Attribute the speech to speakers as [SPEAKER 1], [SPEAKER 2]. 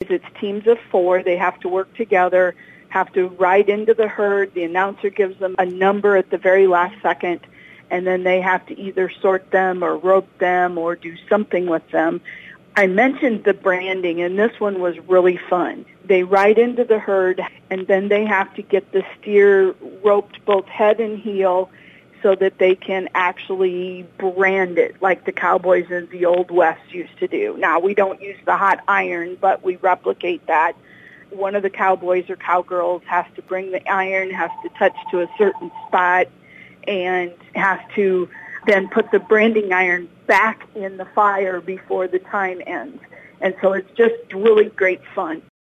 [SPEAKER 1] It's teams of 4. They have to work together, have to ride into the herd. The announcer gives them a number at the very last second, and then they have to either sort them or rope them or do something with them. I mentioned the branding, and this one was really fun. They ride into the herd, and then they have to get the steer roped both head and heel so that they can actually brand it like the cowboys in the Old West used to do. Now, we don't use the hot iron, but we replicate that. One of the cowboys or cowgirls has to bring the iron, has to touch to a certain spot, and has to then put the branding iron back in the fire before the time ends. And so it's just really great fun.